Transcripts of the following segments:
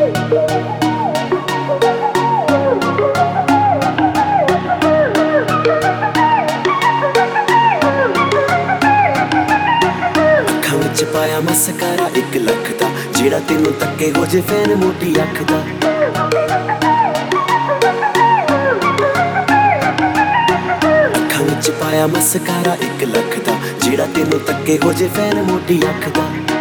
पाया मस्कारा 1 लाख दा जेड़ा तेनू तक्के हो जे फैन मोटी अख दा। अखां विच पाया मस्कारा 1 लाख दा जेड़ा तेनू तक्के हो जे फैन मोटी अख दा।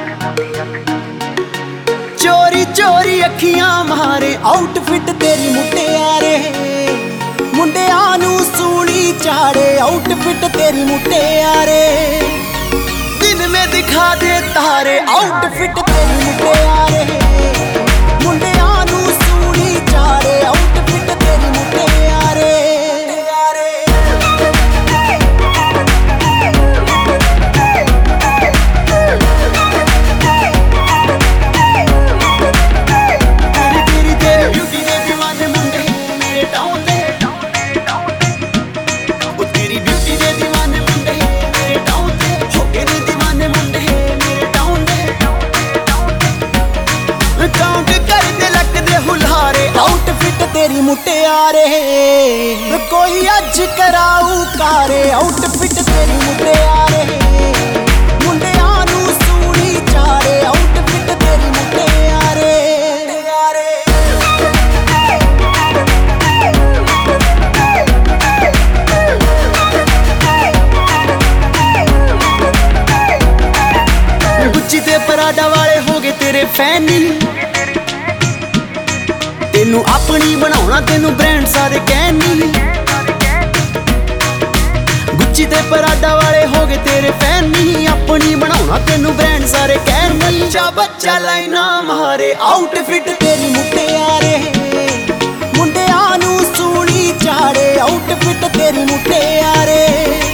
चोरी चोरी अखियां मारे आउटफिट तेरी मुटियारे, मुंडियां नू सूली चाड़े आउटफिट तेरी मुटियारे। दिन में दिखा दे तारे आउटफिट तेरी मुटियारे, मुंडियां नू सूली चाड़े आउटफिट तेरी मुटियारे। तेरी तेरी ब्यूटी दे दीवाने मुंडे मेरे टाउन दे, ओ तेरी ब्यूटी दे दीवाने मुंडे मेरे टाउन दे, हो गए ने दीवाने मुंडे मेरे टाउन दे। काउंट करदे लगदे हुलारे आउटफिट तेरी मुटियारे, कोई अज कराऊ कारे आउटफिट तेरी मुटियारे। मुंडियां नू सूली चाड़े आउटफिट तेरी मुटियारे। गुच्ची ते पराडा वाले हो गए तेरे फैनी, तेनू अपनी बनाउणा तेनू ब्रांड सारे कहनी। गुच्ची ते पराडा वाले हो गए तेरे फैनी, अपनी बनाउणा तेनू ब्रांड सारे कहनी। बच्चा बच्चा लाइना मारे आउटफिट तेरी मुटियारे, मुंडियां नू सूली चाड़े आउटफिट तेरी मुटियारे।